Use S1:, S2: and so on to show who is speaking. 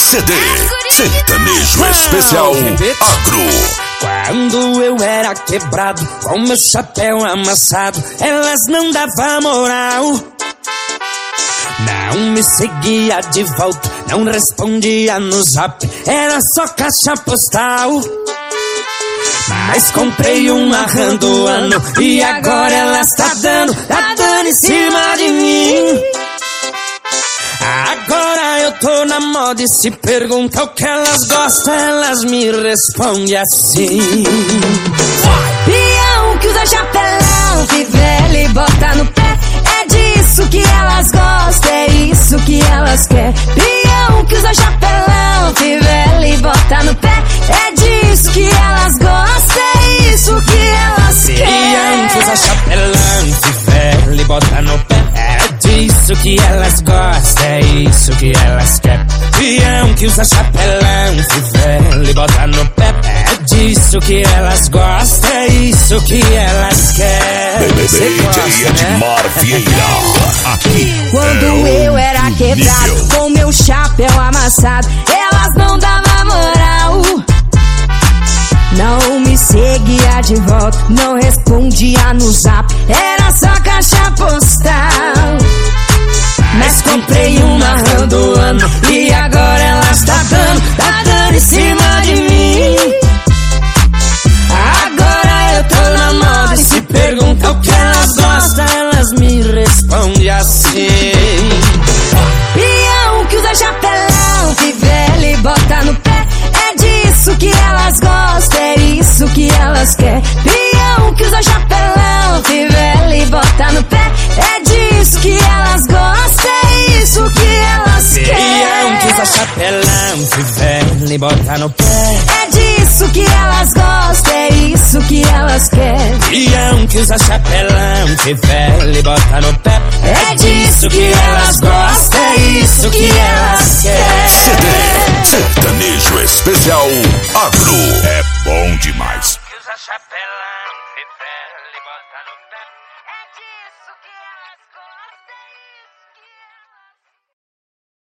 S1: CD Sertanejo Especial Agro.
S2: Quando eu era quebrado, com meu chapéu amassado, elas não davam moral. Não me seguia de volta, não respondia no zap, era só caixa postal. Mas comprei uma RAM do ano e agora ela tá dando em cima de mim. Agora eu tô na moda e se pergunta o que elas gostam, elas me respondem assim.
S3: Peão que usa chapelão, fivela e bota no pé, é disso que elas gostam, é isso que elas querem. Peão que usa chapelão, fivela e bota no pé, é disso que elas gostam, é isso que elas querem.
S2: Peão que usa chapelão, fivela e bota no pé, é disso que elas gostam, é isso que elas querem. Peão que usa chapelão, fivela e bota no pé, é disso que elas gostam, é isso que elas querem.
S1: DJ Edmar Vieira, aqui
S3: Quando eu era quebrado, com meu chapéu amassado, elas não davam moral. Não me seguia de volta, não respondia no zap, era só caixa postal. Mas comprei uma RAM do ano e agora elas tá dando em cima de mim. Agora eu tô na moda e se pergunta o que elas gostam, elas me respondem assim. Peão que usa chapelão, fivela e bota no pé, é disso que elas gostam, é isso que elas querem. Peão que usa chapelão, fivela e bota no pé, é disso que elas gostam, é isso que elas querem.
S2: Peão que usa chapelão, fivela e bota no pé,
S3: é disso que elas gostam, é isso que elas querem.
S2: Peão que usa chapelão, fivela e bota no pé, é disso que elas gostam, é isso que elas querem.
S1: CD Sertanejo Especial Agro. É bom demais.
S2: Que usa chapelão, fivela e bota no pé, é disso que elas